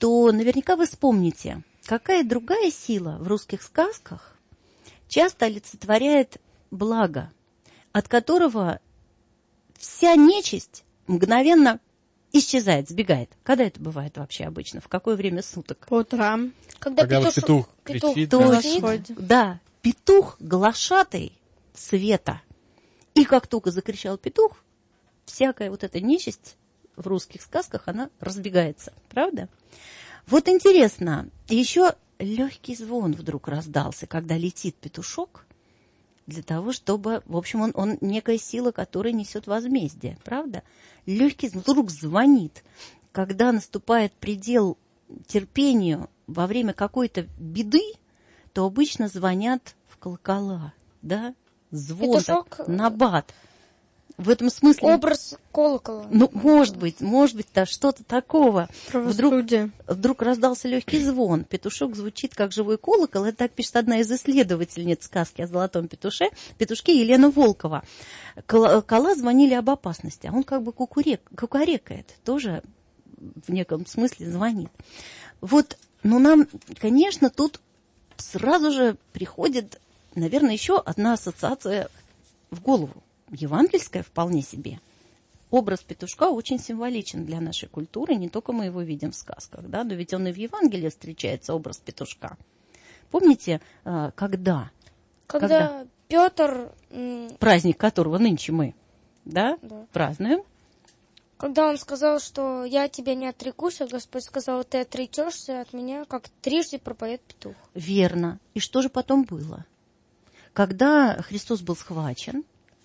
то наверняка вы вспомните, какая другая сила в русских сказках часто олицетворяет благо, от которого вся нечисть мгновенно исчезает, сбегает. Когда это бывает вообще обычно? В какое время суток? По утрам. Когда, Когда вот петуш- петух кричит, петух да. кричит, Восходит. Да, петух глашатай света. И как только закричал петух, всякая вот эта нечисть в русских сказках, она разбегается. Правда? Вот интересно, еще легкий звон вдруг раздался, когда летит петушок, для того, чтобы, в общем, он, он некая сила, которая несет возмездие, правда? Легкий вдруг звонит, когда наступает предел терпению во время какой-то беды, то обычно звонят в колокола, да? Звон, Петушок, так, набат. В этом смысле... образ колокола. Ну, может быть, может быть, да, что-то такого. Вдруг, Правосудие. вдруг раздался легкий звон. Петушок звучит, как живой колокол. Это так пишет одна из исследовательниц сказки о золотом петуше, петушке Елена Волкова. Колокола звонили об опасности, а он как бы кукурек, кукарекает, тоже в неком смысле звонит. Вот, ну нам, конечно, тут сразу же приходит, наверное, еще одна ассоциация в голову. Евангельская вполне себе. Образ петушка очень символичен для нашей культуры, не только мы его видим в сказках, да, но ведь он и в Евангелии встречается, образ петушка. Помните, когда? Когда, Когда? Петр, м, Праздник которого нынче мы, да, Да. празднуем. когда он сказал, что я от тебя не отрекусь, а Господь сказал, ты отречешься от меня, как трижды пропоет петух. Верно. И что же потом было? Когда Христос был схвачен,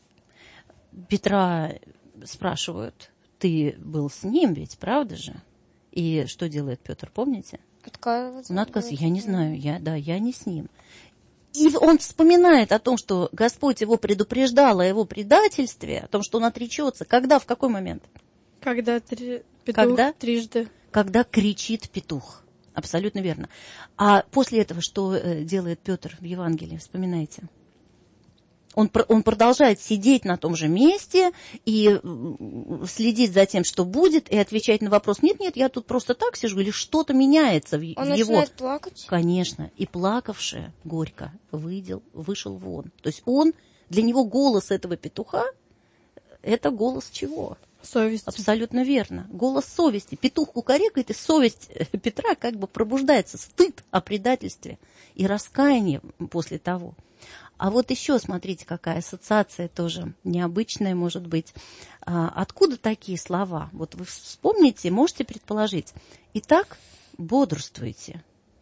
Петра спрашивают, ты был с ним ведь, правда же? И что делает Петр, помните? Отказывается. Он отказывается, я говорит, не знаю, я, да, я не с ним. И он вспоминает о том, что Господь его предупреждал о его предательстве, о том, что он отречется. Когда, в какой момент? Когда три... петух Когда? трижды. Когда кричит петух. Абсолютно верно. А после этого что э, делает Петр в Евангелии? Вспоминайте. Он, он продолжает сидеть на том же месте и следить за тем, что будет, и отвечать на вопрос, нет-нет, я тут просто так сижу, или что-то меняется в, Он в его... начинает плакать. Конечно. И плакавший горько выйдел, вышел вон. То есть он, для него голос этого петуха, это голос чего? Совесть. Абсолютно верно. Голос совести. Петух кукарекает, и совесть Петра как бы пробуждается. Стыд о предательстве и раскаяние после того. А вот еще, смотрите, какая ассоциация тоже необычная может быть. А, откуда такие слова? Вот вы вспомните, можете предположить. Итак, бодрствуйте.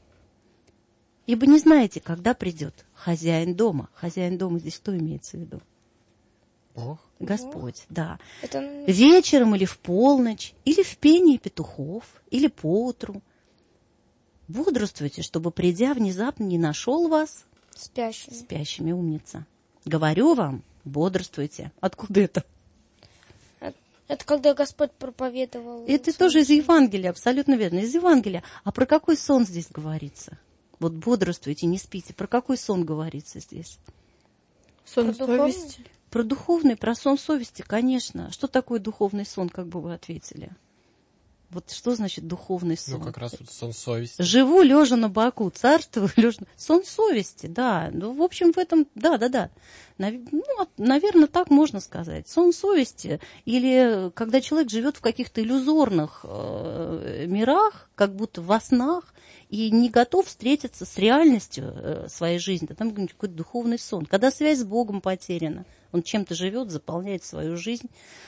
Ибо не знаете, когда придет хозяин дома. Хозяин дома здесь кто имеется в виду? Бог. Господь, да. Это Вечером или в полночь, или в пении петухов, или поутру. Бодрствуйте, чтобы, придя внезапно, не нашел вас спящий. спящими, умница. Говорю вам, бодрствуйте. Откуда это? Это когда Господь проповедовал. Это сон. тоже из Евангелия, абсолютно верно, из Евангелия. А про какой сон здесь говорится? Вот бодрствуйте, не спите. Про какой сон говорится здесь? Сон Про духовный? совести. Про духовный, про сон совести, конечно. Что такое духовный сон, как бы вы ответили? Вот что значит духовный сон? Ну, как раз вот сон совести. Живу лежа на боку, царствую лежа. Сон совести, да. Ну, в общем, в этом, да, да, да. Нав- ну, наверное, так можно сказать. Сон совести. Или когда человек живет в каких-то иллюзорных э, мирах, как будто во снах, и не готов встретиться с реальностью э, своей жизни. Там какой-то духовный сон. Когда связь с Богом потеряна, он чем-то живет, заполняет свою жизнь.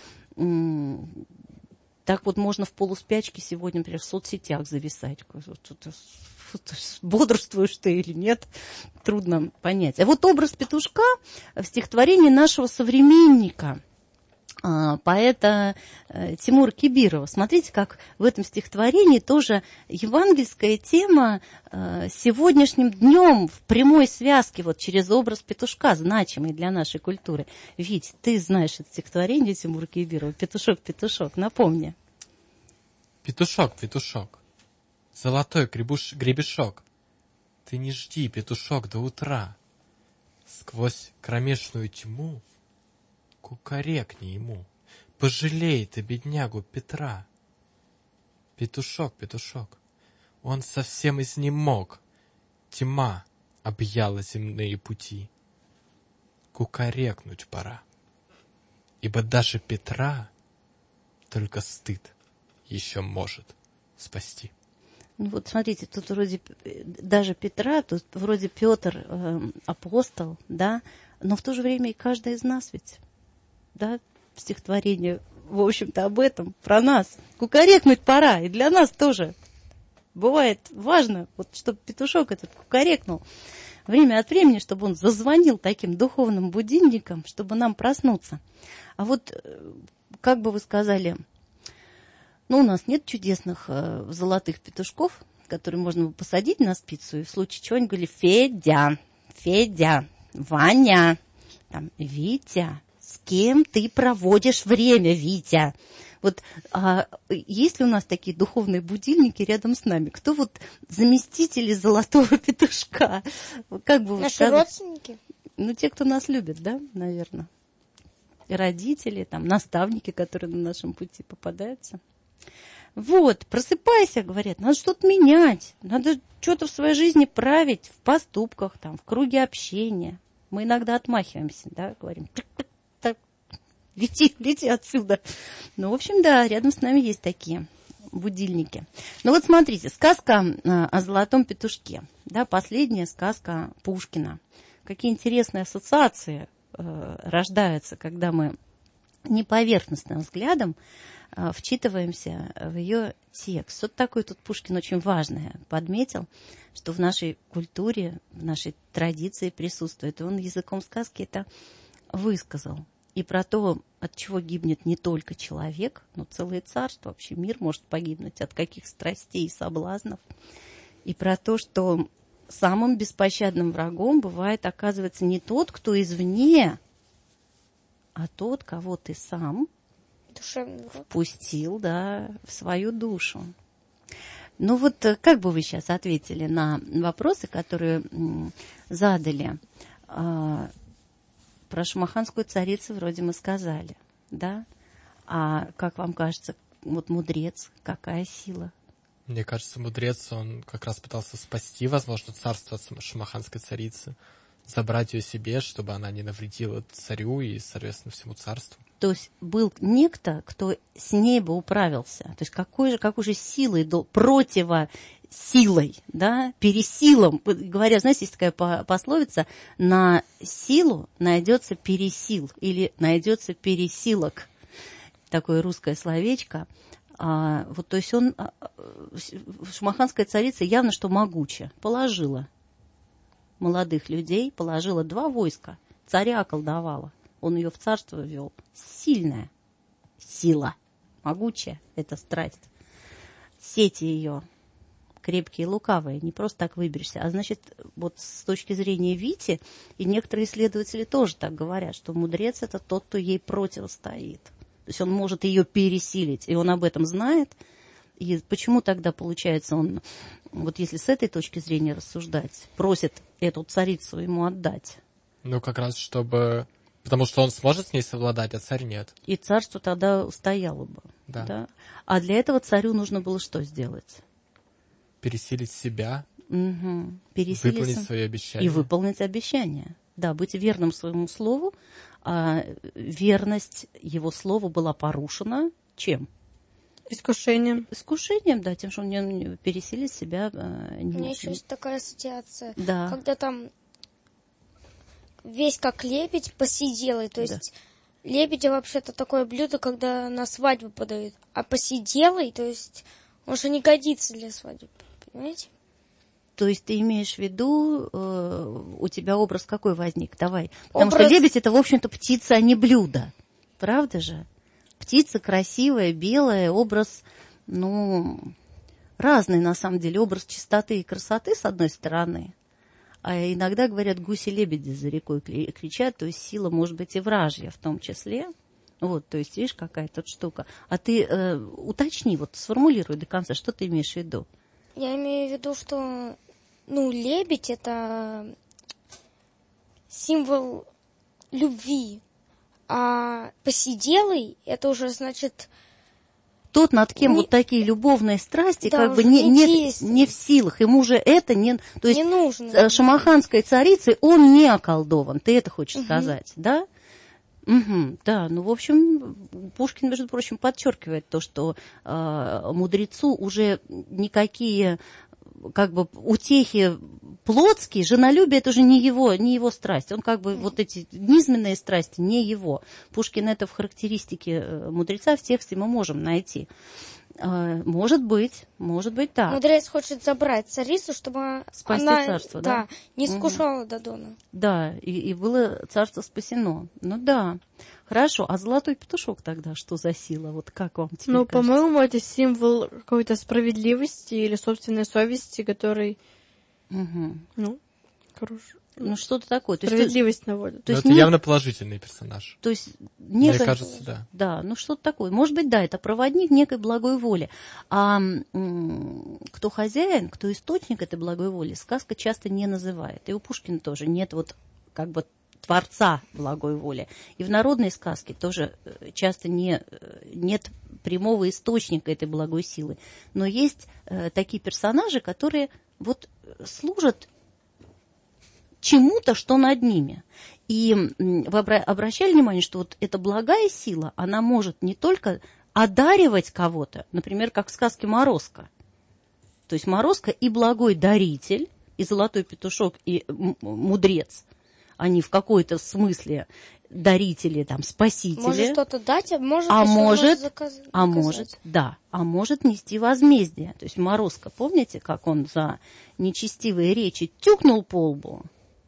Так вот можно в полуспячке сегодня, например, в соцсетях зависать. Бодрствуешь ты или нет, трудно понять. А вот образ петушка в стихотворении нашего современника, поэта Тимура Кибирова. Смотрите, как в этом стихотворении тоже евангельская тема сегодняшним днем в прямой связке вот через образ петушка, значимый для нашей культуры. Вить, ты знаешь это стихотворение Тимура Кибирова «Петушок, петушок», напомни. Петушок, петушок, золотой гребуш, гребешок, ты не жди, петушок, до утра. Сквозь кромешную тьму кукарекни ему, пожалей ты беднягу Петра. Петушок, петушок, Он совсем изнемог. Тьма объяла земные пути. Кукарекнуть пора. Ибо даже Петра только стыд еще может спасти. Ну вот смотрите, тут вроде э, даже Петра, тут вроде Петр э, апостол, да, но в то же время и каждый из нас ведь, да, стихотворение, в общем-то, об этом, про нас. Кукарекнуть пора, и для нас тоже. Бывает важно, вот, чтобы петушок этот кукарекнул время от времени, чтобы он зазвонил таким духовным будильником, чтобы нам проснуться. А вот, э, как бы вы сказали, ну, у нас нет чудесных э, золотых петушков, которые можно бы посадить на спицу, и в случае чего они говорили: Федя, Федя, Ваня, там, Витя, с кем ты проводишь время, Витя? Вот а, есть ли у нас такие духовные будильники рядом с нами? Кто вот заместители золотого петушка? Как бы вы Наши сказали? родственники? Ну, те, кто нас любит, да, наверное. И родители, там, наставники, которые на нашем пути попадаются. Вот, просыпайся, говорят, надо что-то менять, надо что-то в своей жизни править, в поступках, там, в круге общения. Мы иногда отмахиваемся, да, говорим: так, лети, лети отсюда. Ну, в общем, да, рядом с нами есть такие будильники. Ну вот смотрите, сказка о золотом петушке, да, последняя сказка Пушкина. Какие интересные ассоциации э, рождаются, когда мы неповерхностным взглядом э, вчитываемся в ее текст. Что-то такое тут Пушкин очень важное подметил, что в нашей культуре, в нашей традиции присутствует. И он языком сказки это высказал. И про то, от чего гибнет не только человек, но целое царство, вообще мир может погибнуть, от каких страстей и соблазнов. И про то, что самым беспощадным врагом бывает, оказывается, не тот, кто извне, а тот, кого ты сам впустил, да, в свою душу. Ну вот как бы вы сейчас ответили на вопросы, которые м, задали? А, про шамаханскую царицу вроде мы сказали, да? А как вам кажется, вот мудрец, какая сила? Мне кажется, мудрец, он как раз пытался спасти, возможно, царство от шамаханской царицы, забрать ее себе, чтобы она не навредила царю и, соответственно, всему царству. То есть был некто, кто с ней бы управился. То есть какой же, какой же силой, противосилой, да, пересилом. Говорят, знаете, есть такая пословица: на силу найдется пересил или найдется пересилок. Такое русское словечко. А, вот, то есть он, шамаханская царица явно что могучая, положила молодых людей, положила два войска, царя околдовала. Он ее в царство ввел. Сильная сила, могучая эта страсть. Сети ее крепкие и лукавые, не просто так выберешься. А значит, вот с точки зрения Вити, и некоторые исследователи тоже так говорят, что мудрец — это тот, кто ей противостоит. То есть он может ее пересилить, и он об этом знает. И почему тогда, получается, он, вот если с этой точки зрения рассуждать, просит эту царицу ему отдать? Ну, как раз чтобы... Потому что он сможет с ней совладать, а царь нет. И царство тогда устояло бы. Да. Да? А для этого царю нужно было что сделать? Пересилить себя, Угу. Пересилить выполнить сам- свои обещания. и выполнить обещание. Да, быть верным своему слову. А верность его слову была порушена чем? Искушением. Искушением, да, тем, что он не пересилить себя э, У не меня мог. еще есть такая ассоциация, Да. когда там весь как лебедь посиделый, то Да. есть лебедя вообще-то такое блюдо, когда на свадьбу подают, а посиделый, то есть он же не годится для свадьбы, понимаете? То есть ты имеешь в виду, э, у тебя образ какой возник? Давай. Потому Образ- что лебедь — это, в общем-то, птица, а не блюдо. Правда же? Птица красивая, белая, образ, ну, разный на самом деле. Образ чистоты и красоты, с одной стороны. А иногда, говорят, гуси-лебеди за рекой кли- кричат, то есть сила может быть и вражья в том числе. Вот, то есть, видишь, какая тут штука. А ты э, уточни, вот сформулируй до конца, что ты имеешь в виду? Я имею в виду, что, ну, лебедь — это символ любви, а посиделый — это уже, значит, тот, над кем Не- вот такие любовные страсти, Да, как бы уже не, не не, действует. не в силах. Ему же это не... То есть Не нужно. э, шамаханской царицей он не околдован. Ты это хочешь Мгм. сказать, да? Мгм, да, ну, в общем, Пушкин, между прочим, подчеркивает то, что э, мудрецу уже никакие как бы утехи плотские, женолюбие — это уже не его, не его страсть. Он как бы вот эти низменные страсти не его. Пушкин это в характеристике э, мудреца в тексте мы можем найти. Э, может быть, может быть, так. Мудрец хочет забрать царицу, чтобы Спасти она царство, да? да, не Мгм. искушала Додона. Да, и, и было царство спасено. Ну да. Хорошо, а золотой петушок тогда что за сила? Вот как вам теперь Ну, кажется? по-моему, это символ какой-то справедливости или собственной совести, который, Мгм. ну, хорош. Ну, что-то такое. То есть, Справедливость наводит. то Но есть, это не- явно положительный персонаж. то есть Мне некое- кажется, да. Да, ну что-то такое. Может быть, да, это проводник некой благой воли. А м, кто хозяин, кто источник этой благой воли, сказка часто не называет. И у Пушкина тоже нет вот как бы творца благой воли. И в народной сказке тоже э, часто не, э, нет прямого источника этой благой силы. Но есть э, такие персонажи, которые вот служат чему-то, что над ними. И м, вы обра- обращали внимание, что вот эта благая сила, она может не только одаривать кого-то, например, как в сказке «Морозко». То есть Морозко и благой даритель, и золотой петушок, и м- мудрец, они в какой-то смысле дарители, там, спасители. Может что-то дать, а может, А еще может, заказ- а наказать. может, да, а может нести возмездие. То есть Морозко, помните, как он за нечестивые речи тюкнул по лбу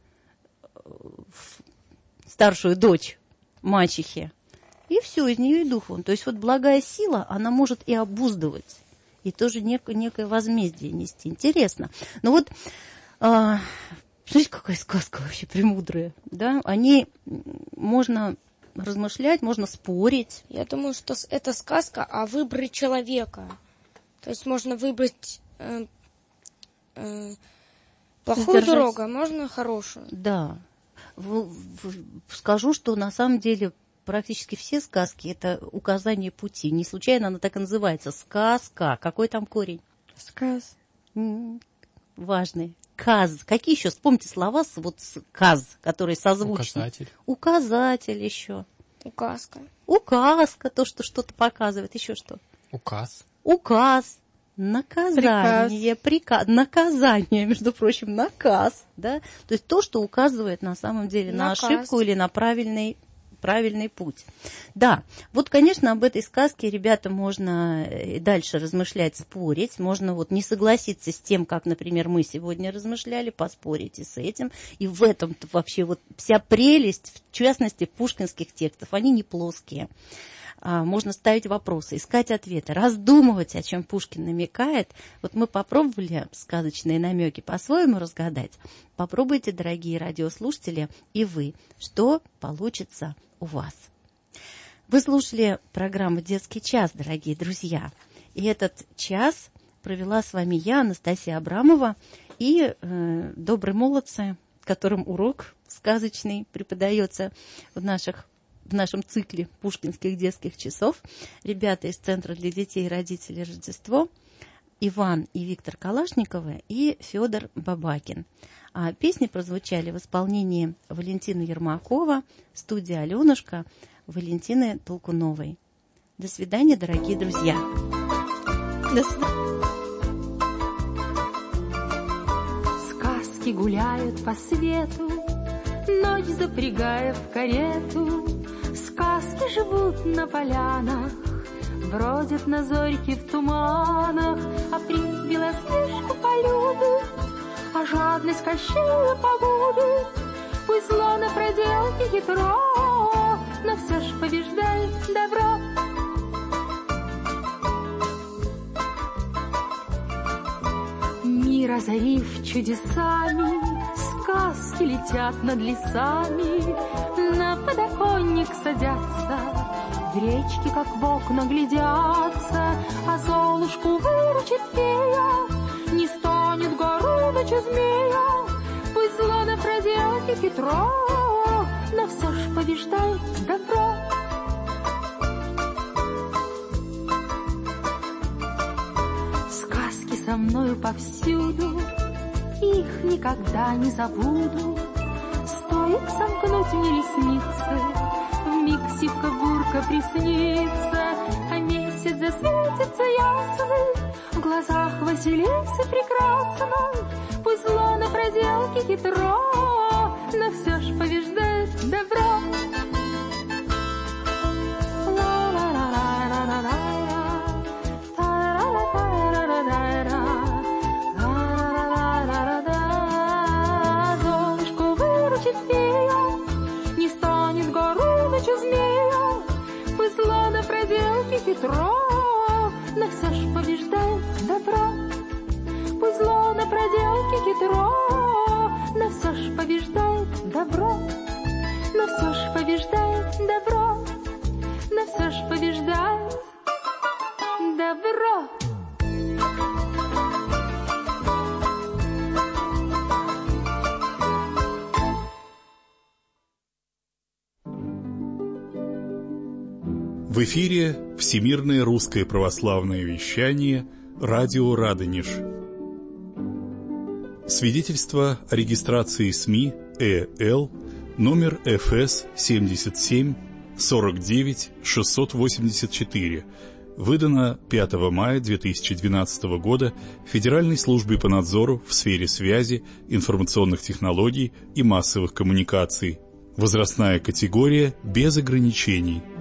в старшую дочь мачехи, и все, из нее и дух вон. То есть вот благая сила, она может и обуздывать, и тоже некое, некое возмездие нести. Интересно. Но вот, а, смотрите, какая сказка вообще премудрая, да? О ней можно размышлять, можно спорить. Я думаю, что с- это сказка о выборе человека. То есть можно выбрать э, э, плохую Сдержать. дорогу, а можно хорошую. Да. В- в- скажу, что на самом деле практически все сказки — это указание пути. Не случайно она так и называется. Сказка. Какой там корень? Сказ. М, Важный. Каз. Какие еще? Вспомните слова с, вот с каз, которые созвучны. Указатель. Указатель еще. Указка. Указка, то, что что-то показывает. Еще что? Указ. Указ. Наказание, приказ, наказание, между прочим, наказ, да, то есть то, что указывает на самом деле Наказ. на ошибку или на правильный, правильный путь. Да, вот, конечно, об этой сказке, ребята, можно и дальше размышлять, спорить, можно вот не согласиться с тем, как, например, мы сегодня размышляли, поспорить и с этим, и в этом-то вообще вот вся прелесть, в частности, пушкинских текстов, они не плоские. А, можно ставить вопросы, искать ответы, раздумывать, о чем Пушкин намекает. Вот мы попробовали сказочные намеки по-своему разгадать. Попробуйте, дорогие радиослушатели, и вы, что получится у вас. Вы слушали программу «Детский час», дорогие друзья. И этот час провела с вами я, Анастасия Абрамова, и э, добрые молодцы, которым урок сказочный преподается в наших в нашем цикле пушкинских детских часов. Ребята из Центра для детей и родителей «Рождество», Иван и Виктор Калашниковы и Федор Бабакин. А песни прозвучали в исполнении Валентины Ермакова, студия «Аленушка», Валентины Толкуновой. До свидания, дорогие друзья. До свидания. Сказки гуляют по свету, ночь запрягая в карету. Сказки живут на полянах, бродят на зорьке в туманах, а принц Белоснежку полюбит, а жадность Кощея погубит. Пусть зло на проделке хитро, но все ж побеждает добро. Мир озарив чудесами, сказки летят над лесами, на подоконник садятся, в речке, как в окна, глядятся, а Золушку выручит фея, не станет Горыныча змея. Пусть зло на проделке хитро, но все ж побеждает добро. за мною повсюду, их никогда не забуду. Стоит сомкнуть мне ресницы, вмиг сивка-бурка приснится, а месяц засветится ясный в глазах Василисы прекрасной. Пусть зло на проделке хитро, но все ж побеждает добро. Золушку выручит фея, не станет Горынычу змея. Пусть зло на проделке хитро, но все ж побеждает добро. Пусть зло на проделке хитро, но все ж побеждает добро. Но все ж побеждает добро. Но все ж побеждает добро. В эфире Всемирное русское православное вещание, радио Радонеж. Свидетельство о регистрации СМИ ЭЛ номер эф эс семьдесят семь сорок девять шестьсот восемьдесят четыре, выдано пятого мая две тысячи двенадцатого года Федеральной службой по надзору в сфере связи, информационных технологий и массовых коммуникаций. Возрастная категория без ограничений.